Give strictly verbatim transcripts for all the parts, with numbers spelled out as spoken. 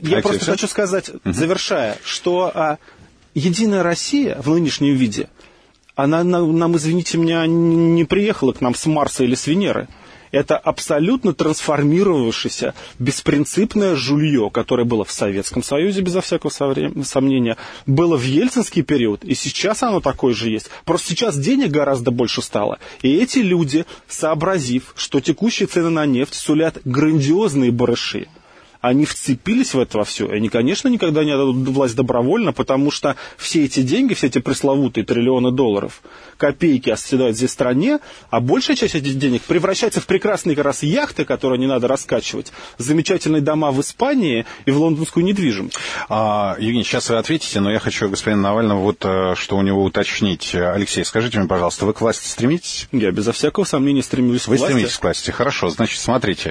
Я просто все? хочу сказать, угу. завершая, что а, «Единая Россия» в нынешнем виде, она нам, извините меня, не приехала к нам с Марса или с Венеры. Это абсолютно трансформировавшееся беспринципное жулье, которое было в Советском Союзе, безо всякого сомнения, было в ельцинский период, и сейчас оно такое же есть. Просто сейчас денег гораздо больше стало. И эти люди, сообразив, что текущие цены на нефть сулят грандиозные барыши, они вцепились в это во все. И они, конечно, никогда не отдадут власть добровольно, потому что все эти деньги, все эти пресловутые триллионы долларов, копейки оседают здесь в стране, а большая часть этих денег превращается в прекрасные как раз яхты, которые не надо раскачивать, замечательные дома в Испании и в лондонскую недвижимость. А, Евгений, сейчас вы ответите, но я хочу господина Навального вот что у него уточнить. Алексей, скажите мне, пожалуйста, вы к власти стремитесь? Я безо всякого сомнения стремлюсь к вы власти. Вы стремитесь к власти, хорошо. Значит, смотрите,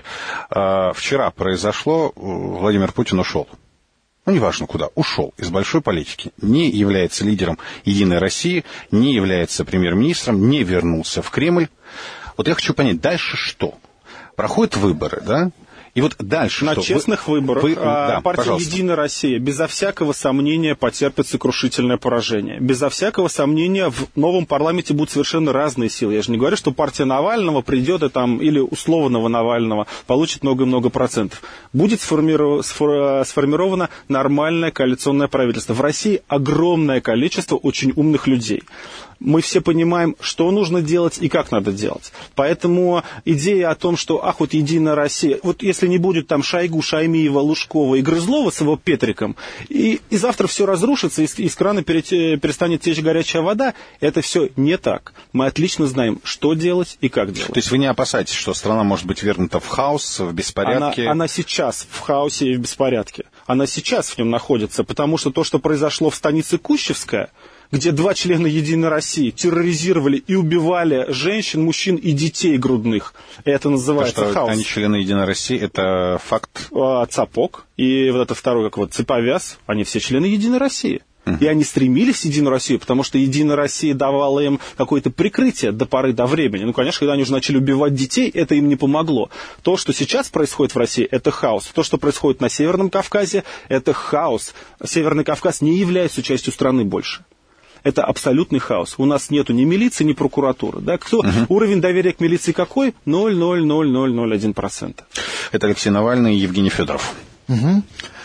вчера произошло... Владимир Путин ушел. Ну, неважно куда, ушел из большой политики. Не является лидером «Единой России», не является премьер-министром, не вернулся в Кремль. Вот я хочу понять, дальше что? Проходят выборы, да? И вот дальше на что? честных вы, выборах вы, а, да, партия пожалуйста. «Единая Россия» безо всякого сомнения потерпит сокрушительное поражение. Безо всякого сомнения в новом парламенте будут совершенно разные силы. Я же не говорю, что партия Навального придет и там, или условного Навального получит много-много процентов. Будет сформиров... сформировано нормальное коалиционное правительство. В России огромное количество очень умных людей. Мы все понимаем, что нужно делать и как надо делать. Поэтому идея о том, что, ах, вот «Единая Россия», вот если не будет там Шойгу, Шаймиева, Лужкова и Грызлова с его Петриком, и, и завтра все разрушится, из, из крана перестанет течь горячая вода, это все не так. Мы отлично знаем, что делать и как делать. То есть вы не опасаетесь, что страна может быть вернута в хаос, в беспорядке? Она, она сейчас в хаосе и в беспорядке. Она сейчас в нем находится, потому что то, что произошло в станице Кущевская, где два члена «Единой России» терроризировали и убивали женщин, мужчин и детей грудных. Это называется то, что хаос. Они члены «Единой России», это факт? Цапок и вот это второй, как вот Цеповяз, они все члены «Единой России». Uh-huh. И они стремились в «Единую Россию», потому что «Единая Россия» давала им какое-то прикрытие до поры до времени. Ну, конечно, когда они уже начали убивать детей, это им не помогло. То, что сейчас происходит в России, это хаос. То, что происходит на Северном Кавказе, это хаос. Северный Кавказ не является частью страны больше. Это абсолютный хаос. У нас нету ни милиции, ни прокуратуры. Да? Кто, uh-huh. Уровень доверия к милиции какой? ноль целых ноль ноль ноль один процента. Это Алексей Навальный и Евгений Федоров. Uh-huh.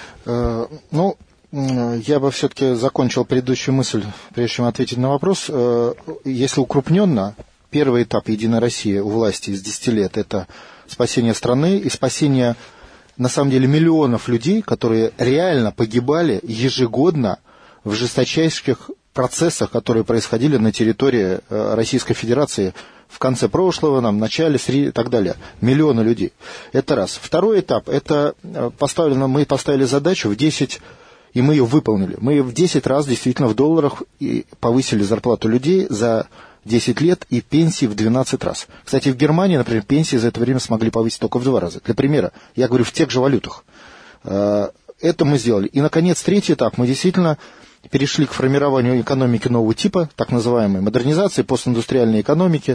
Uh, ну, я бы все-таки закончил предыдущую мысль, прежде чем ответить на вопрос. Uh, если укрупненно, первый этап «Единой России» у власти из десяти лет – это спасение страны и спасение, на самом деле, миллионов людей, которые реально погибали ежегодно в жесточайших процессах, которые происходили на территории Российской Федерации в конце прошлого, в начале, среди и так далее. Миллионы людей. Это раз. Второй этап, это поставлено, мы поставили задачу в десять, и мы ее выполнили. Мы в десять раз действительно в долларах и повысили зарплату людей за десять лет и пенсии в двенадцать раз. Кстати, в Германии, например, пенсии за это время смогли повысить только в два раза. Для примера, я говорю в тех же валютах. Это мы сделали. И, наконец, третий этап. Мы действительно перешли к формированию экономики нового типа, так называемой модернизации, постиндустриальной экономики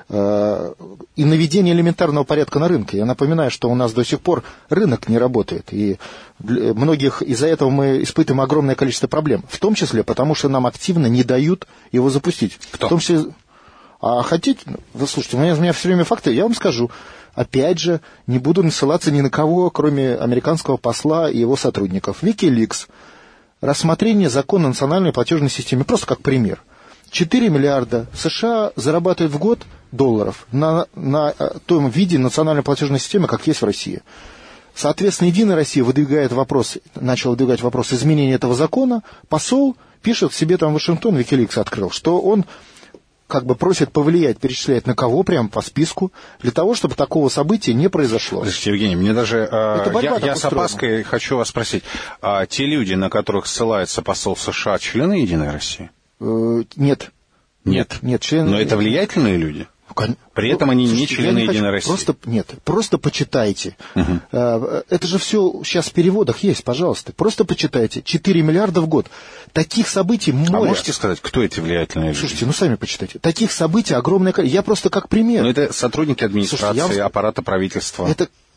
э, и наведения элементарного порядка на рынке. Я напоминаю, что у нас до сих пор рынок не работает, и для многих из-за этого мы испытываем огромное количество проблем, в том числе потому, что нам активно не дают его запустить. Кто? В том числе, а хотите, вы слушайте, у меня, у меня все время факты, я вам скажу. Опять же, не буду насылаться ни на кого, кроме американского посла и его сотрудников. Wikileaks. Рассмотрение закона о национальной платежной системе, просто как пример. четыре миллиарда США зарабатывают в год долларов на, на том виде национальной платежной системы, как есть в России. Соответственно, «Единая Россия» выдвигает вопрос, начал выдвигать вопрос изменения этого закона. Посол пишет себе там в Вашингтон, Wikileaks открыл, что он как бы просит повлиять, перечисляет на кого, прямо по списку, для того, чтобы такого события не произошло. Слушайте, Евгений, мне даже... Я, я с опаской хочу вас спросить. А те люди, на которых ссылается посол США, члены «Единой России»? Э, нет. Нет? Нет, члены... Но это влиятельные люди? При этом они Слушайте, не члены не «Единой России». Просто, нет, просто почитайте. Угу. Это же все сейчас в переводах есть, пожалуйста. Просто почитайте. четыре миллиарда в год. Таких событий море. А можете сказать, кто эти влиятельные люди? Слушайте, ну сами почитайте. Таких событий огромное количество. Я просто как пример. Ну это сотрудники администрации, Слушайте, вам... аппарата правительства. Это...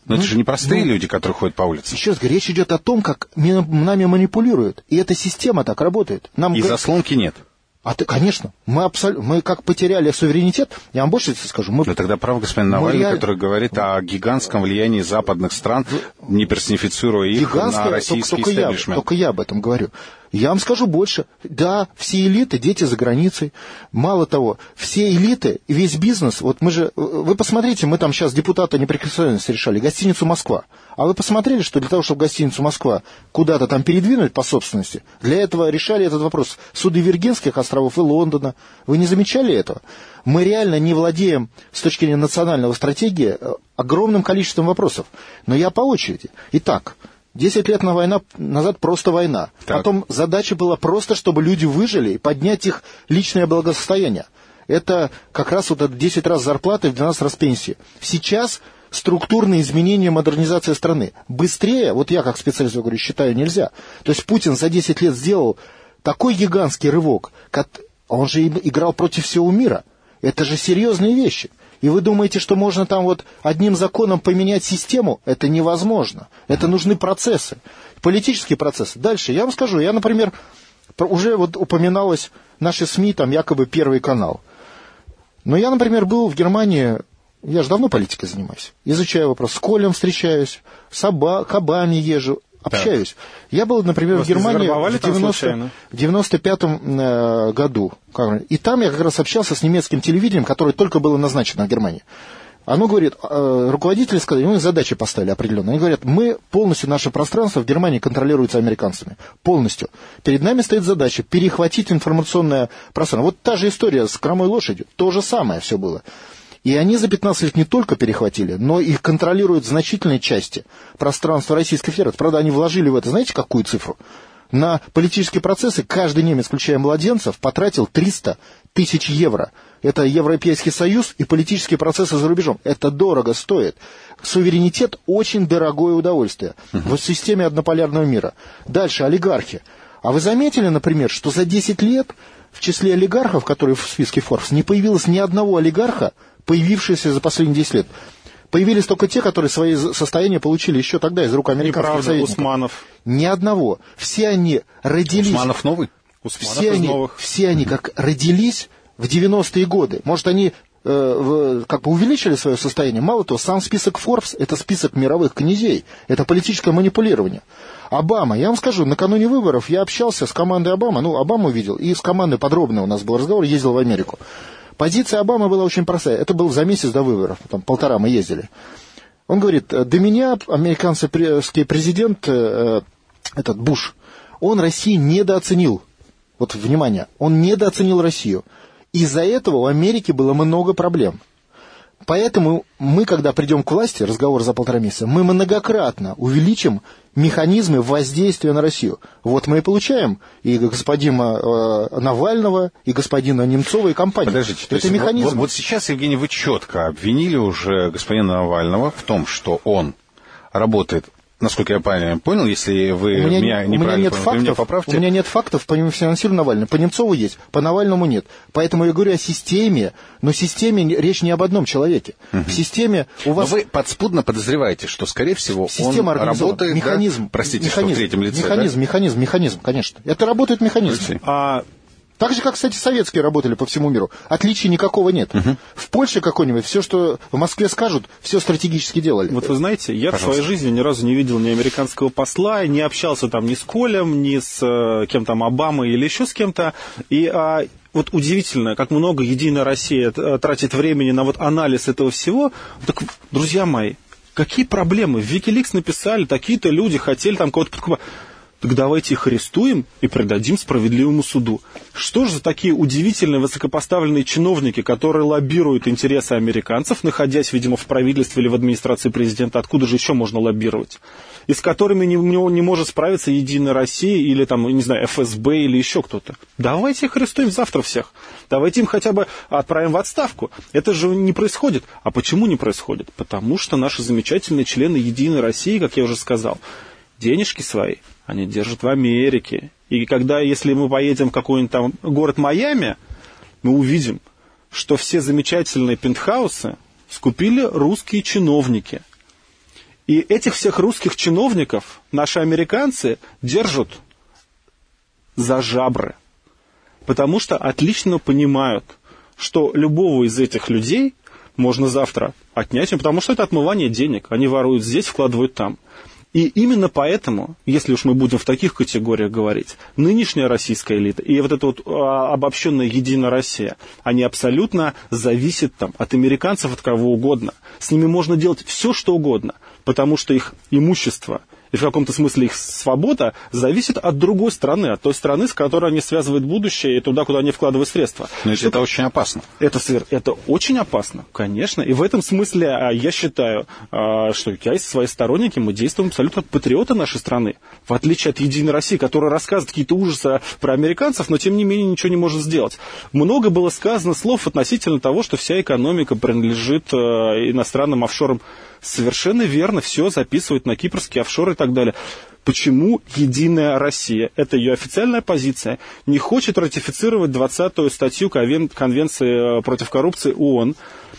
Но ну, это же не простые ну, люди, которые ходят по улице. Еще раз говорю, речь идет о том, как нами манипулируют. И эта система так работает. Нам и говорят... заслонки нет. А ты, конечно, мы, абсолютно, мы как потеряли суверенитет, я вам больше скажу. Мы, Но тогда прав господин Навальный, реаль... который говорит о гигантском влиянии западных стран, не персонифицируя их на российский только, только истеблишмент. Я, только я об этом говорю. Я вам скажу больше. Да, все элиты, дети за границей. Мало того, все элиты, весь бизнес, вот мы же, вы посмотрите, мы там сейчас депутаты неприкосновенности решали, гостиницу «Москва». А вы посмотрели, что для того, чтобы гостиницу «Москва» куда-то там передвинуть по собственности, для этого решали этот вопрос суды Виргинских островов и Лондона. Вы не замечали этого? Мы реально не владеем с точки зрения национального стратегии огромным количеством вопросов. Но я по очереди. Итак, десять лет на война, назад просто война. Так. Потом задача была просто, чтобы люди выжили и поднять их личное благосостояние. Это как раз вот это десять раз зарплаты, в двенадцать раз пенсии. Сейчас структурные изменения, модернизация страны. Быстрее, вот я как специалист говорю, считаю, нельзя. То есть Путин за десять лет сделал такой гигантский рывок, он же играл против всего мира. Это же серьезные вещи. И вы думаете, что можно там вот одним законом поменять систему? Это невозможно. Это нужны процессы, политические процессы. Дальше, я вам скажу, я, например, уже вот упоминалось наши СМИ, там якобы Первый канал. Но я, например, был в Германии, я же давно политикой занимаюсь, изучаю вопрос, с Колем встречаюсь, с Обами езжу, общаюсь. Так. Я был, например, Вас в Германии в девяносто пятом э, году. И там я как раз общался с немецким телевидением, которое только было назначено в Германии. Оно говорит, э, руководители сказали, мы задачи поставили определенные. Они говорят, мы полностью, наше пространство в Германии контролируется американцами. Полностью. Перед нами стоит задача перехватить информационное пространство. Вот та же история с хромой лошадью. То же самое все было. И они за пятнадцать лет не только перехватили, но и контролируют значительные части пространства Российской Федерации. Правда, они вложили в это, знаете, какую цифру? На политические процессы каждый немец, включая младенцев, потратил триста тысяч евро. Это Европейский Союз и политические процессы за рубежом. Это дорого стоит. Суверенитет – очень дорогое удовольствие uh-huh. в системе однополярного мира. Дальше олигархи. А вы заметили, например, что за десять лет в числе олигархов, которые в списке Forbes, не появилось ни одного олигарха, появившиеся за последние десять лет. Появились только те, которые свои состояния получили еще тогда из рук американских союзников. Усманов. Ни одного. Все они родились... Усманов новый? Усманов все, из они, новых. все они как родились в девяностые годы. Может, они э, в, как бы увеличили свое состояние. Мало того, сам список Forbes – это список мировых князей. Это политическое манипулирование. Обама, я вам скажу, накануне выборов я общался с командой Обамы, ну, Обаму видел, и с командой подробно у нас был разговор, ездил в Америку. Позиция Обамы была очень простая. Это было за месяц до выборов, там полтора мы ездили. Он говорит, до меня американский президент, э, этот Буш, он Россию недооценил. Вот, внимание, он недооценил Россию. Из-за этого у Америки было много проблем. Поэтому мы, когда придем к власти, разговор за полтора месяца, мы многократно увеличим механизмы воздействия на Россию. Вот мы и получаем и господина э, Навального, и господина Немцова, и компанию. Подождите, это механизм. Вот, вот сейчас, Евгений, вы четко обвинили уже господина Навального в том, что он работает, насколько я правильно понял, если вы у меня, меня неправильно у меня нет поняли, фактов, вы меня поправьте. У меня нет фактов по финансированию Навального. По Немцову есть, по Навальному нет. Поэтому я говорю о системе, но в системе речь не об одном человеке. Угу. В системе у вас... Но вы подспудно подозреваете, что, скорее всего, система он работает... Механизм. Да? Простите, механизм, что в третьем лице, Механизм, да? механизм, механизм, конечно. Это работает механизм. А... Так же, как, кстати, советские работали по всему миру. Отличий никакого нет. Угу. В Польше какой-нибудь, все, что в Москве скажут, все стратегически делали. Вот вы знаете, я Пожалуйста. в своей жизни ни разу не видел ни американского посла, не общался там ни с Колем, ни с э, кем там Обамой или еще с кем-то. И а, вот удивительно, как много Единая Россия тратит времени на вот анализ этого всего. Так, друзья мои, какие проблемы? В Wikileaks написали, такие-то люди хотели там кого-то подкупать. Так давайте их арестуем и предадим справедливому суду. Что же за такие удивительные высокопоставленные чиновники, которые лоббируют интересы американцев, находясь, видимо, в правительстве или в администрации президента, откуда же еще можно лоббировать? И с которыми не, не, не может справиться Единая Россия или, там, не знаю, эф эс бэ или еще кто-то. Давайте их арестуем завтра всех. Давайте им хотя бы отправим в отставку. Это же не происходит. А почему не происходит? Потому что наши замечательные члены Единой России, как я уже сказал, денежки свои они держат в Америке. И когда, если мы поедем в какой-нибудь там город Майами, мы увидим, что все замечательные пентхаусы скупили русские чиновники. И этих всех русских чиновников наши американцы держат за жабры, потому что отлично понимают, что любого из этих людей можно завтра отнять, потому что это отмывание денег. Они воруют здесь, вкладывают там. И именно поэтому, если уж мы будем в таких категориях говорить, нынешняя российская элита и вот эта вот а, обобщенная Единая Россия, они абсолютно зависят там, от американцев, от кого угодно. С ними можно делать все, что угодно, потому что их имущество и в каком-то смысле их свобода зависит от другой страны, от той страны, с которой они связывают будущее и туда, куда они вкладывают средства. Но это, это очень опасно. Это, это очень опасно, конечно. И в этом смысле я считаю, что я и свои сторонники, мы действуем абсолютно как патриоты нашей страны. В отличие от Единой России, которая рассказывает какие-то ужасы про американцев, но тем не менее ничего не может сделать. Много было сказано слов относительно того, что вся экономика принадлежит иностранным офшорам. Совершенно верно, все записывают на кипрские офшоры и так далее. Почему Единая Россия, это ее официальная позиция, не хочет ратифицировать двадцатую статью Конвенции против коррупции ООН,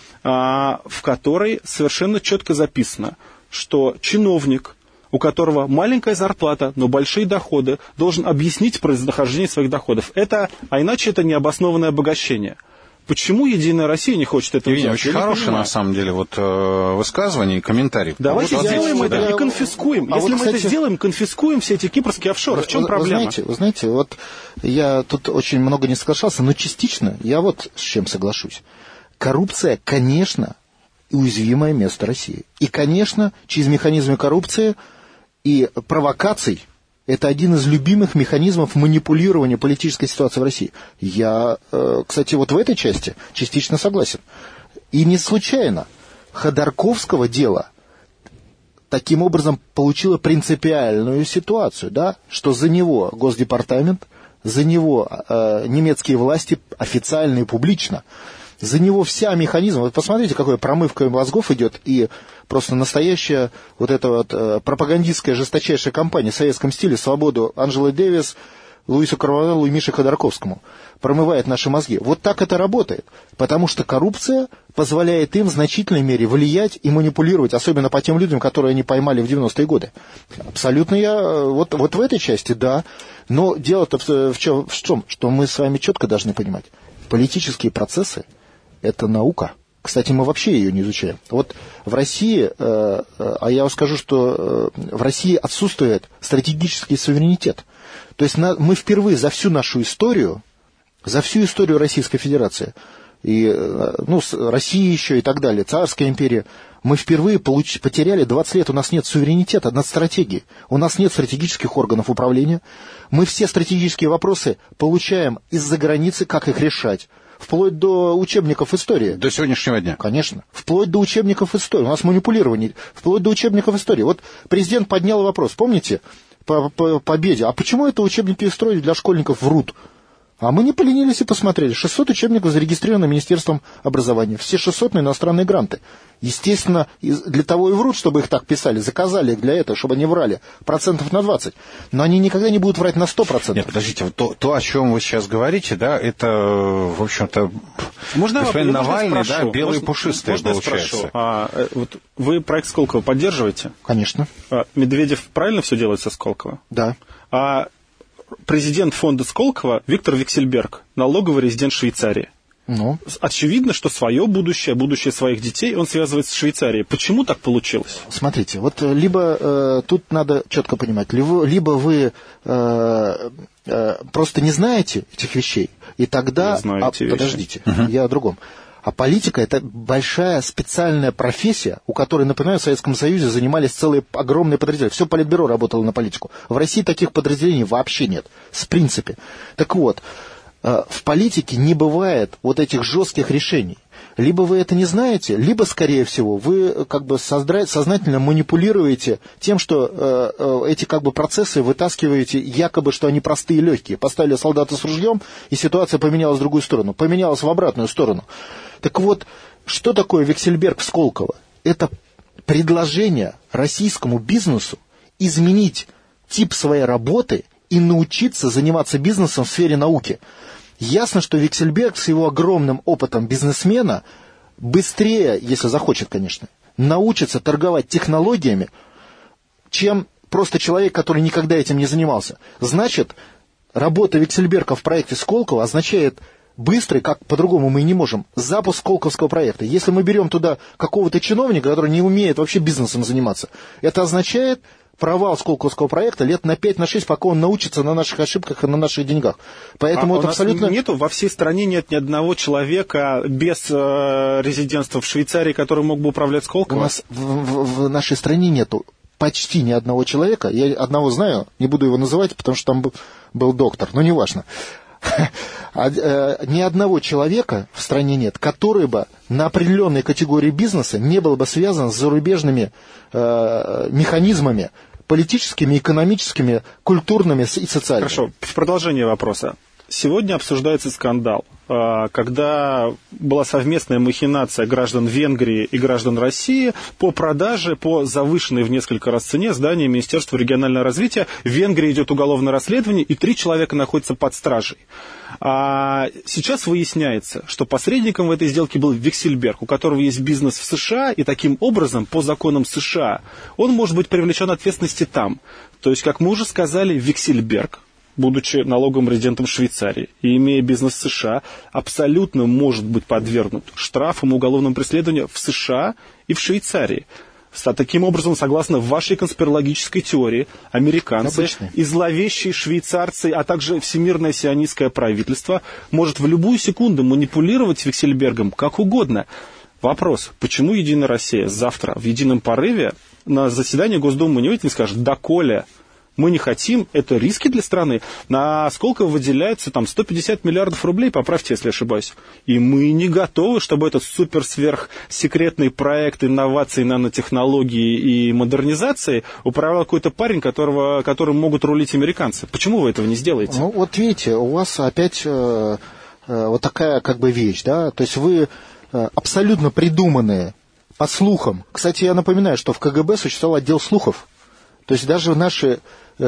в которой совершенно четко записано, что чиновник, у которого маленькая зарплата, но большие доходы, должен объяснить происхождение своих доходов. Это, а иначе это необоснованное обогащение. Почему Единая Россия не хочет этого Евгений, делать? очень хорошее, на самом деле, вот, э, высказывание и комментарий. Давайте вот сделаем вот, это да. и конфискуем. А Если вот, мы кстати, это сделаем, конфискуем все эти кипрские офшоры. В чем вы, проблема? Вы знаете, вы знаете, вот я тут очень много не соглашался, но частично я вот с чем соглашусь. Коррупция, конечно, уязвимое место России. И, конечно, через механизмы коррупции и провокаций это один из любимых механизмов манипулирования политической ситуации в России. Я, кстати, вот в этой части частично согласен. И не случайно Ходорковского дело таким образом получило принципиальную ситуацию, да, что за него Госдепартамент, за него э, немецкие власти официально и публично, за него вся механизм, вот посмотрите, какая промывка мозгов идет, и просто настоящая вот эта вот э, пропагандистская жесточайшая кампания в советском стиле «Свободу» Анджелы Дэвис, Луису Карвалеллу и Мише Ходорковскому промывает наши мозги. Вот так это работает, потому что коррупция позволяет им в значительной мере влиять и манипулировать, особенно по тем людям, которые они поймали в девяностые годы. Абсолютно я, вот, вот в этой части, да, но дело-то в, в, чем, в чем, что мы с вами четко должны понимать, политические процессы – это наука. Кстати, мы вообще ее не изучаем. Вот в России, э, а я вам скажу, что э, в России отсутствует стратегический суверенитет. То есть на, мы впервые за всю нашу историю, за всю историю Российской Федерации, и, ну, России еще и так далее, Царская империя, мы впервые получ, потеряли двадцать лет, у нас нет суверенитета над стратегией, у нас нет стратегических органов управления, мы все стратегические вопросы получаем из-за границы, как их решать. Вплоть до учебников истории. До сегодняшнего дня. Конечно. Вплоть до учебников истории. У нас манипулирование. Вплоть до учебников истории. Вот президент поднял вопрос, помните, по, по победе. А почему это учебники истории для школьников врут? А мы не поленились и посмотрели. шестьсот учебников зарегистрировано Министерством образования. Все шестьсот на иностранные гранты. Естественно, для того и врут, чтобы их так писали. Заказали их для этого, чтобы они врали процентов на двадцать. Но они никогда не будут врать на сто процентов. Нет, подождите, вот то, то, о чем вы сейчас говорите, да, это, в общем-то, можно, господин можно Навальный, да, белый можно, пушистый, можно получается. А, вот вы проект Сколково поддерживаете? Конечно. А, Медведев правильно все делает со Сколково? Да. А президент фонда Сколково Виктор Виксельберг, налоговый резидент Швейцарии. Ну. Очевидно, что свое будущее, будущее своих детей он связывает с Швейцарией. Почему так получилось? Смотрите, вот либо э, тут надо четко понимать, либо, либо вы э, э, просто не знаете этих вещей, и тогда... Я знаю а, эти вещи. Подождите, uh-huh. я о другом. А политика – это большая специальная профессия, у которой, напоминаю, в Советском Союзе занимались целые огромные подразделения. Все политбюро работало на политику. В России таких подразделений вообще нет, в принципе. Так вот, в политике не бывает вот этих жестких решений. Либо вы это не знаете, либо, скорее всего, вы как бы сознательно манипулируете тем, что э, эти как бы процессы вытаскиваете, якобы, что они простые и легкие. Поставили солдата с ружьем, и ситуация поменялась в другую сторону, поменялась в обратную сторону. Так вот, что такое Виксельберг в Сколково? Это предложение российскому бизнесу изменить тип своей работы и научиться заниматься бизнесом в сфере науки. Ясно, что Виксельберг с его огромным опытом бизнесмена быстрее, если захочет, конечно, научится торговать технологиями, чем просто человек, который никогда этим не занимался. Значит, работа Виксельберга в проекте Сколково означает быстрый, как по-другому мы и не можем, запуск сколковского проекта. Если мы берем туда какого-то чиновника, который не умеет вообще бизнесом заниматься, это означает провал сколковского проекта лет на пять, на шесть, пока он научится на наших ошибках и на наших деньгах. Поэтому а это у нас абсолютно... нету, во всей стране нет ни одного человека без э, резидентства в Швейцарии, который мог бы управлять Сколково? У нас в, в, в нашей стране нету почти ни одного человека. Я одного знаю, не буду его называть, потому что там был, был доктор, но неважно. Ни одного человека в стране нет, который бы на определенной категории бизнеса не был бы связан с зарубежными э, механизмами, политическими, экономическими, культурными и социальными. Хорошо, в продолжение вопроса. Сегодня обсуждается скандал, когда была совместная махинация граждан Венгрии и граждан России по продаже по завышенной в несколько раз цене здания Министерства регионального развития. В Венгрии идет уголовное расследование, и три человека находятся под стражей. А сейчас выясняется, что посредником в этой сделке был Виксельберг, у которого есть бизнес в США, и таким образом, по законам США, он может быть привлечен к ответственности там. То есть, как мы уже сказали, Виксельберг, будучи налоговым резидентом Швейцарии и имея бизнес в США, абсолютно может быть подвергнут штрафам и уголовному преследованию в США и в Швейцарии. Таким образом, согласно вашей конспирологической теории, американцы Обычный. и зловещие швейцарцы, а также всемирное сионистское правительство может в любую секунду манипулировать Виксельбергом как угодно. Вопрос, почему Единая Россия завтра в едином порыве на заседании Госдумы не выйдет и не скажет: доколе мы не хотим, это риски для страны. На Сколково выделяется там сто пятьдесят миллиардов рублей, поправьте, если ошибаюсь. И мы не готовы, чтобы этот супер-сверхсекретный проект инноваций, нанотехнологий и модернизации управлял какой-то парень, которого, которым могут рулить американцы. Почему вы этого не сделаете? Ну, вот видите, у вас опять э, э, вот такая как бы вещь, да, то есть вы э, абсолютно придуманные по слухам. Кстати, я напоминаю, что в КГБ существовал отдел слухов. То есть даже наши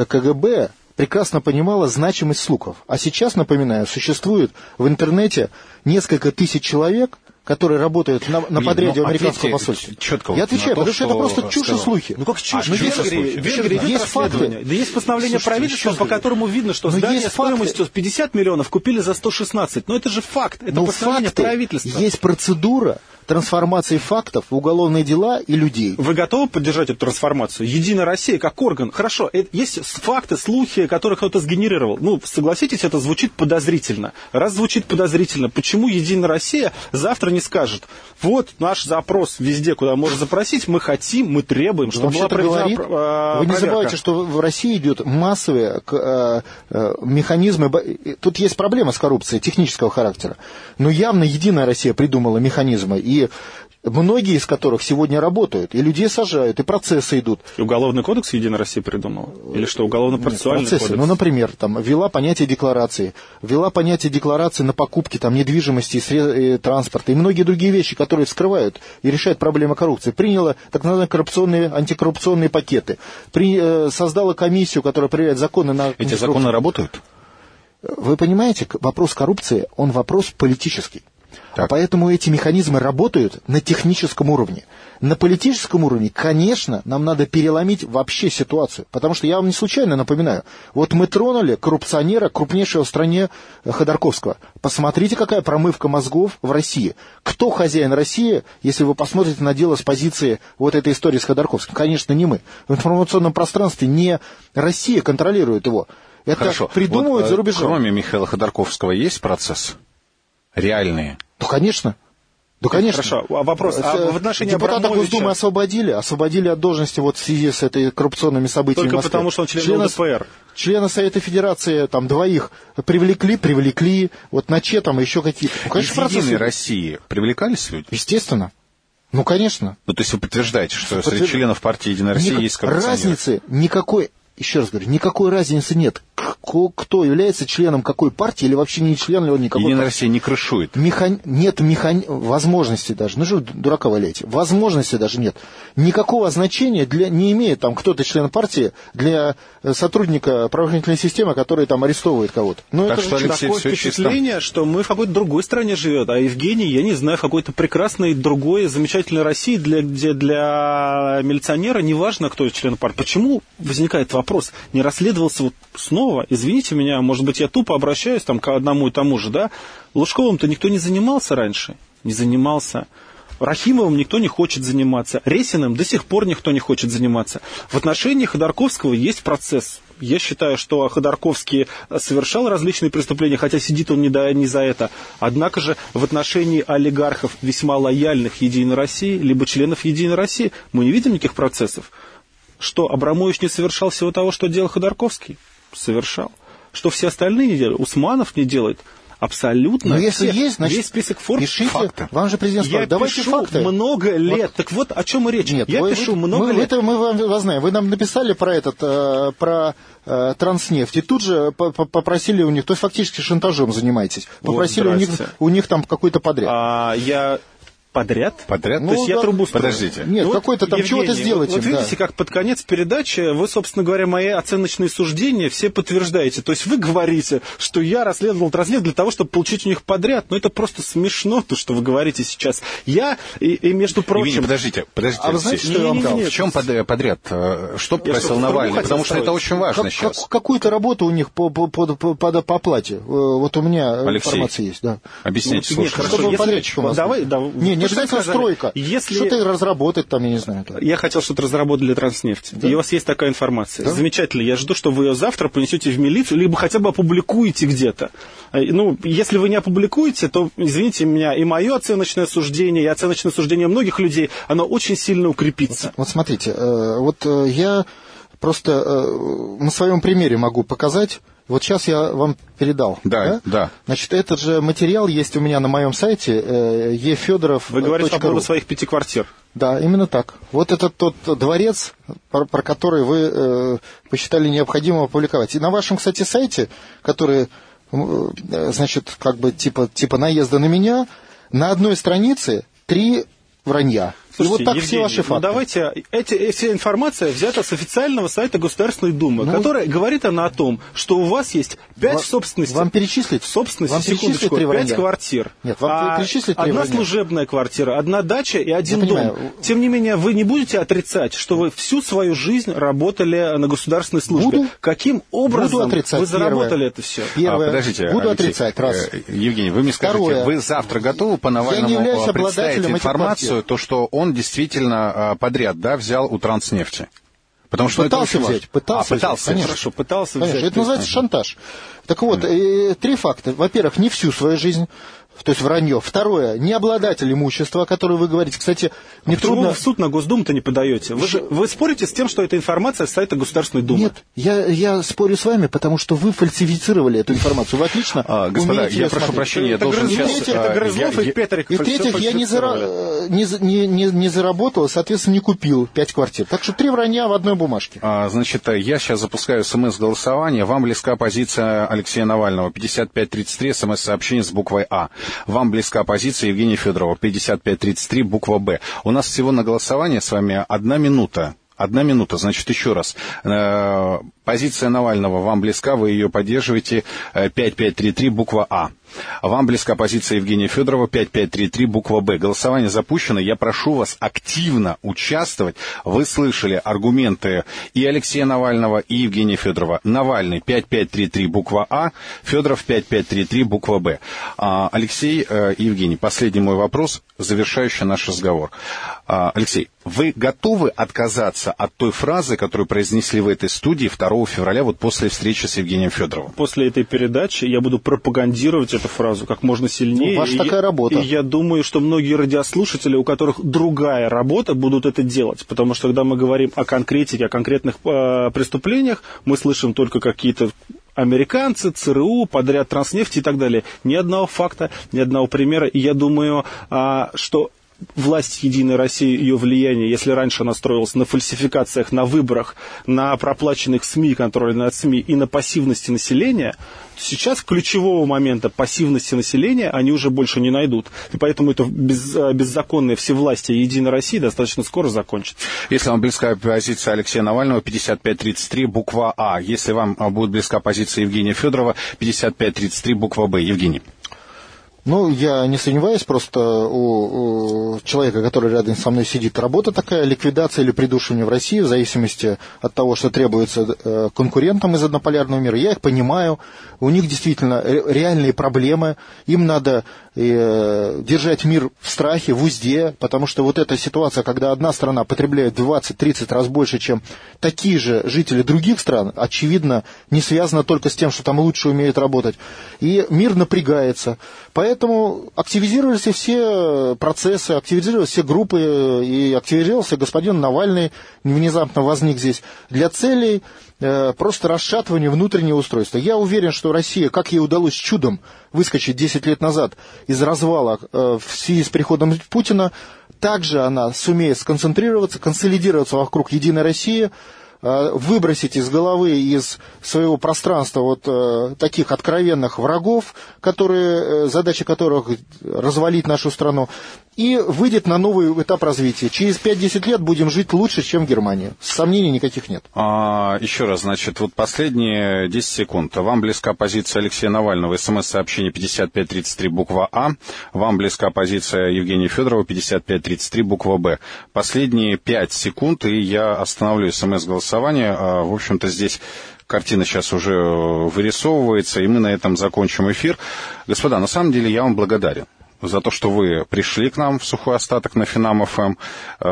КГБ прекрасно понимала значимость слухов. А сейчас, напоминаю, существует в интернете несколько тысяч человек, которые работают на, на подряде ну, американского посольства. Четко Я отвечаю, то, потому что это просто чушь и слухи. Ну как чушь? А, в Венгрии, в Венгрии есть факты. Да есть постановление Слушайте, правительства, по которому видно, что здание стоимостью пятьдесят миллионов купили за сто шестнадцать. Но это же факт. Это ну, постановление факты, правительства. Есть процедура трансформации фактов в уголовные дела и людей. Вы готовы поддержать эту трансформацию? Единая Россия как орган. Хорошо, есть факты, слухи, которые кто-то сгенерировал. Ну, согласитесь, это звучит подозрительно. Раз звучит подозрительно, почему Единая Россия завтра не скажет: вот наш запрос везде, куда можно запросить, мы хотим, мы требуем, чтобы была проведена говорит, проверка. Вы не забывайте, что в России идут массовые э, э, механизмы. Тут есть проблема с коррупцией технического характера. Но явно Единая Россия придумала механизмы, и многие из которых сегодня работают, и людей сажают, и процессы идут. И Уголовный кодекс Единая Россия придумала? Или что, Уголовно-процессуальный процессы. кодекс? Ну, например, там, ввела понятие декларации, ввела понятие декларации на покупки там, недвижимости и, сред... и транспорта, и многие другие вещи, которые вскрывают и решают проблемы коррупции. Приняла так называемые коррупционные, антикоррупционные пакеты, При... э, создала комиссию, которая проверяет законы на... Эти законы работают? Вы понимаете, вопрос коррупции, он вопрос политический. Так. Поэтому эти механизмы работают на техническом уровне. На политическом уровне, конечно, нам надо переломить вообще ситуацию. Потому что я вам не случайно напоминаю. Вот мы тронули коррупционера, крупнейшего в стране Ходорковского. Посмотрите, какая промывка мозгов в России. Кто хозяин России, если вы посмотрите на дело с позиции вот этой истории с Ходорковским? Конечно, не мы. В информационном пространстве не Россия контролирует его. Это Хорошо. придумывают вот, за рубежом. Кроме Михаила Ходорковского есть процесс? Реальные? Ну, конечно. Да, конечно. Хорошо. А вопрос, а в отношении депутата Абрамовича... Госдумы освободили, освободили от должности вот в связи с этой коррупционными событиями Только в Москве. потому, что он член члена, ЛДПР. Члена Совета Федерации, там, двоих привлекли, привлекли, вот на Че там еще какие-то. Ну, конечно, Из процессы. Единой России привлекались люди? Естественно. Ну, конечно. Ну, то есть вы подтверждаете, что Подтвер... среди членов партии Единая Россия Ник... есть коррупционеры? Разницы никакой, еще раз говорю, никакой разницы нет. кто является членом какой партии, или вообще не член ли он никакой Единая партии. Россия не крышует. Механ... Нет механ... возможности даже, ну же дурака валяете, возможности даже нет. Никакого значения для... не имеет там кто-то член партии для сотрудника правоохранительной системы, который там арестовывает кого-то. Ну, так это что, же Алексей, такое все впечатление, чисто. что мы в какой-то другой стране живем, а Евгений, я не знаю, в какой-то прекрасной, другой, замечательной России, для, где для милиционера неважно, кто член партии. Почему возникает вопрос, не расследовался вот снова, извините меня, может быть, я тупо обращаюсь там, к одному и тому же, да, Лужковым-то никто не занимался раньше, не занимался. Рахимовым никто не хочет заниматься. Ресиным до сих пор никто не хочет заниматься. В отношении Ходорковского есть процесс. Я считаю, что Ходорковский совершал различные преступления, хотя сидит он не, до, не за это. Однако же в отношении олигархов, весьма лояльных Единой России, либо членов Единой России, мы не видим никаких процессов. Что, Абрамович не совершал всего того, что делал Ходорковский? Совершал. Что все остальные не делают? Усманов не делает? Абсолютно. Но если все, есть, значит, весь список форм, пишите, факты. Вам же президент сказал, я давайте пишу факты. много лет. Вот. Так вот, о чем и речь. Нет, я вы, пишу вы, много мы, лет. Это мы вам, вас знаем. Вы нам написали про этот, э, про э, Транснефть, и тут же попросили у них, то есть фактически шантажом занимаетесь, попросили вот, у, них, у них там какой-то подряд. А, я... Подряд? Подряд? Ну, то есть да, я трубу строю. Подождите. Нет, ну, какой-то там, Евгений, чего-то сделайте. Вот, вот видите, да. как под конец передачи вы, собственно говоря, мои оценочные суждения все подтверждаете. То есть вы говорите, что я расследовал Транснефть для того, чтобы получить у них подряд. Но это просто смешно, то, что вы говорите сейчас. Я, и, и между прочим... Евгений, подождите, подождите. А вы знаете, что я вам сказал? В чем подряд? Что просил Навальный? Потому что это очень важно как, сейчас. Как, какую-то работу у них по, по, по, по, по, по оплате. Вот у меня Алексей, информация есть. Да. Объясните, ну, нет, слушай. хорошо, Чтобы если... подрядчиком вот, давай, да, не, не обязательно стройка. Если... Что-то разработать там, я не знаю. Я хотел что-то разработать для Транснефти. Да? И у вас есть такая информация. Да? Замечательно. Я жду, что вы ее завтра понесете в милицию, либо хотя бы опубликуете где-то. Ну, если вы не опубликуете, то, извините меня, и мое оценочное суждение, и оценочное суждение многих людей, оно очень сильно укрепится. Вот, вот смотрите, вот я просто на своем примере могу показать. Вот сейчас я вам передал. Да, да, да. Значит, этот же материал есть у меня на моем сайте e федоров. Вы говорите по поводу своих пяти квартир. Да, именно так. Вот это тот дворец, про, про который вы э, посчитали необходимым опубликовать. И на вашем, кстати, сайте, который, э, значит, как бы типа, типа наезда на меня, на одной странице три вранья. Слушайте, и вот так Евгений, все ваши факты. Ну, давайте, эти, вся информация взята с официального сайта Государственной Думы, ну, которая говорит она о том, что у вас есть пять вам, в собственности. Вам перечислить? В собственности, вам секундочку, пять квартир. Нет, вам а перечислить три одна вранья. служебная квартира, одна дача и один Я дом. понимаю. Тем не менее, вы не будете отрицать, что вы всю свою жизнь работали на государственной службе. Буду, Каким образом буду отрицать, вы заработали первое. это все? Первое. А, подождите, буду Алексей, отрицать, раз. Евгений, вы мне скажите, Второе. вы завтра готовы по Навальному представить информацию, то, что он действительно подряд, да, взял у Транснефти? Потому что пытался это взять, пытался, а, пытался взять, конечно. Хорошо, пытался Конечно, взять. это называется шантаж. Так вот, э, три факта. Во-первых, не всю свою жизнь, то есть вранье. Второе, не обладатель имущества, о котором вы говорите. Кстати, а нетрудно... почему вы в суд на Госдуму-то не подаете? Вы, же, вы спорите с тем, что это информация с сайта Государственной Думы? Нет, я, я спорю с вами, потому что вы фальсифицировали эту информацию. Вы отлично а, господа, умеете я ее прошу смотреть. прощения, я это должен Грызлов, сейчас... Это Грызлов я, и Петрик. И в-третьих, я не, зара... не, не, не, не заработал, соответственно, не купил пять квартир. Так что три вранья в одной бумажке. А, значит, я сейчас запускаю смс-голосование. Вам близка позиция Алексея Навального. пятьдесят пять тридцать три, смс-сообщение с буквой А. Вам близка позиция Евгения Федорова. пятьдесят пять тридцать три, буква Б. У нас всего на голосование с вами одна минута. Одна минута, значит, еще раз. Э, позиция Навального вам близка, вы ее поддерживаете. пять пять три три, буква А. Вам близка позиция Евгения Федорова. пять пять три три, буква Б. Голосование запущено. Я прошу вас активно участвовать. Вы слышали аргументы и Алексея Навального, и Евгения Федорова. Навальный пять пять три три, буква А. Федоров пять пять три три, буква Б. А, Алексей э, и Евгений, последний мой вопрос, завершающий наш разговор. А, Алексей, вы готовы отказаться от той фразы, которую произнесли в этой студии второго февраля, вот после встречи с Евгением Федоровым? После этой передачи я буду пропагандировать эту фразу как можно сильнее. Ну, ваша и такая я, работа. И я думаю, что многие радиослушатели, у которых другая работа, будут это делать. Потому что, когда мы говорим о конкретике, о конкретных э, преступлениях, мы слышим только какие-то американцы, ЦРУ, подряд Транснефти и так далее. Ни одного факта, ни одного примера. И я думаю, э, что власть «Единой России», ее влияние, если раньше она строилась на фальсификациях, на выборах, на проплаченных СМИ, контроле над СМИ и на пассивности населения, то сейчас ключевого момента пассивности населения они уже больше не найдут. И поэтому это без, беззаконное всевластие «Единой России» достаточно скоро закончится. Если вам близка позиция Алексея Навального, пятьдесят пять тридцать три, буква А. Если вам будет близка позиция Евгения Федорова, пятьдесят пять тридцать три, буква Б. Евгений. Ну, я не сомневаюсь, просто у, у человека, который рядом со мной сидит, работа такая, ликвидация или придушивание в России, в зависимости от того, что требуется конкурентам из однополярного мира. Я их понимаю, у них действительно реальные проблемы, им надо э, держать мир в страхе, в узде, потому что вот эта ситуация, когда одна страна потребляет двадцать-тридцать раз больше, чем такие же жители других стран, очевидно, не связана только с тем, что там лучше умеют работать. И мир напрягается. Поэтому активизировались все процессы, активизировались все группы, и активизировался господин Навальный, внезапно возник здесь для целей э, просто расшатывания внутреннего устройства. Я уверен, что Россия, как ей удалось чудом выскочить десять лет назад из развала э, в связи с приходом Путина, также она сумеет сконцентрироваться, консолидироваться вокруг «Единой России», выбросить из головы, из своего пространства вот э, таких откровенных врагов, которые, э, задача которых развалить нашу страну, и выйдет на новый этап развития. Через пять-десять лет будем жить лучше, чем в Германии. Сомнений никаких нет. А, еще раз, значит, вот последние десять секунд. Вам близка позиция Алексея Навального, смс-сообщение пятьдесят пять тридцать три, буква А. Вам близка позиция Евгения Федорова, пятьдесят пять тридцать три, буква Б. Последние пять секунд, и я остановлю смс-голосование. В общем-то, здесь картина сейчас уже вырисовывается, и мы на этом закончим эфир. Господа, на самом деле я вам благодарен за то, что вы пришли к нам в сухой остаток на Финам эф эм.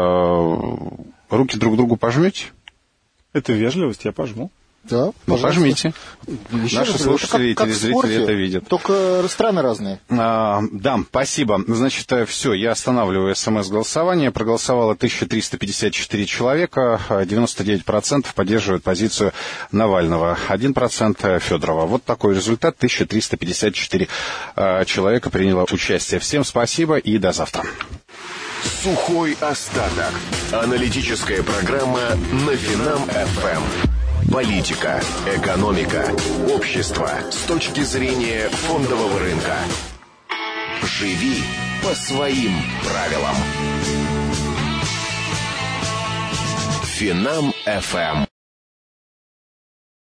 Руки друг другу пожмете? Это вежливость, я пожму. Да, ну, пожмите. Еще Наши раз, слушатели и как, как телезрители спорте, это видят. Только страны разные. А, да, спасибо. Значит, все, я останавливаю смс-голосование. Проголосовало тысяча триста пятьдесят четыре человека, девяносто девять процентов поддерживают позицию Навального, один процент Федорова. Вот такой результат, тысяча триста пятьдесят четыре человека приняло участие. Всем спасибо и до завтра. Сухой остаток. Аналитическая программа на Финам эф эм. Политика, экономика, общество с точки зрения фондового рынка. Живи по своим правилам. Финам эф эм.